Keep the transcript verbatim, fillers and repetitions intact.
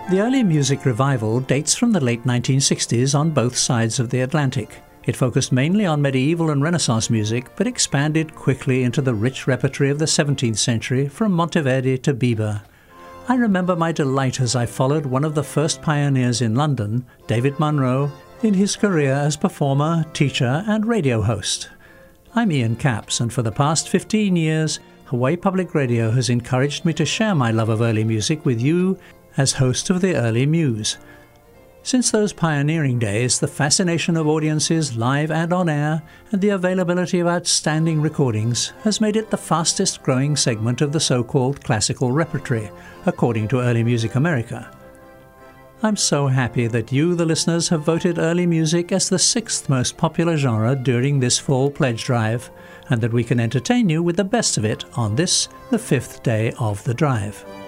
The early music revival dates from the late nineteen sixties on both sides of the Atlantic. It focused mainly on medieval and Renaissance music, but expanded quickly into the rich repertory of the seventeenth century from Monteverdi to Bieber. I remember my delight as I followed one of the first pioneers in London, David Munro, in his career as performer, teacher and radio host. I'm Ian Capps, and for the past fifteen years, Hawaii Public Radio has encouraged me to share my love of early music with you as host of the Early Muse. Since those pioneering days, the fascination of audiences live and on air and the availability of outstanding recordings has made it the fastest growing segment of the so-called classical repertory, according to Early Music America. I'm so happy that you, the listeners, have voted early music as the sixth most popular genre during this fall pledge drive, and that we can entertain you with the best of it on this, the fifth day of the drive.